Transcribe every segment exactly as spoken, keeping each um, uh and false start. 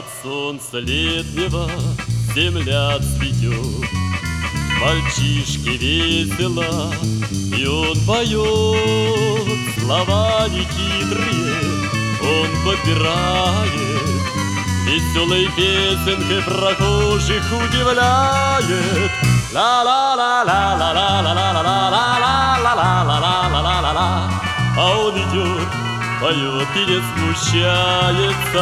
От солнца летнего земля цветет, мальчишке весело, и он поет. Слова нехитрые он подбирает, веселой песенкой прохожих удивляет. Ла-ла-ла-ла-ла-ла-ла-ла-ла-ла-ла-ла-ла-ла-ла-ла. А он идет, поет и не смущается.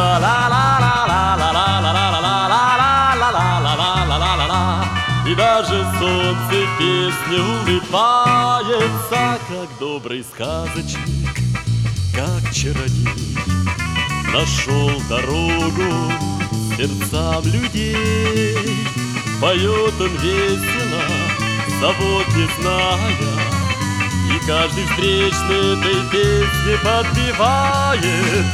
Ла-ла-ла-ла-ла-ла-ла-ла-ла-ла-ла-ла-ла-ла. И даже солнце песни улыбается, как добрый сказочник, как чародей. Нашел дорогу сердцам людей. Поет он весело, забот не зная, и каждый встречный этой песне подпевает.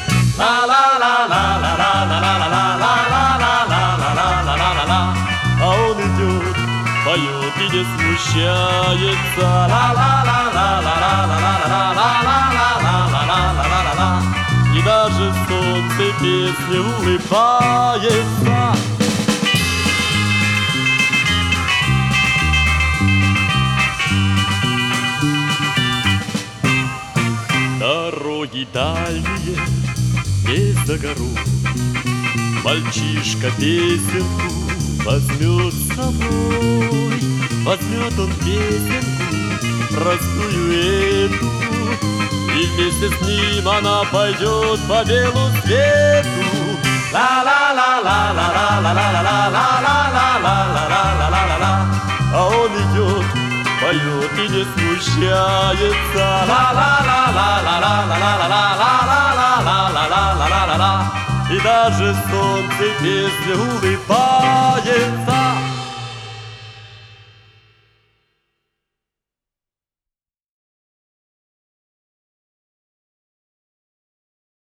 Ла-ла-ла-ла-ла-ла-ла-ла-ла-ла-ла-ла-ла-ла-ла. А он идет, поет и не смущается. Ла-ла-ла-ла-ла-ла-ла-ла-ла-ла-ла-ла-ла. И даже солнце песни улыбается. Дороги дальние, не за гору, мальчишка песенку возьмет с собой. Возьмет он песенку простую эту, и вместе с ним она пойдет по белу свету. Ла-ла-ла-ла-ла-ла-ла-ла-ла-ла-ла-ла-ла-ла. А он идет, поет и не смущается. Ла-ла-ла-ла-ла-ла-ла-ла-ла-ла-ла-ла-ла-ла. И даже солнце песни улыбается.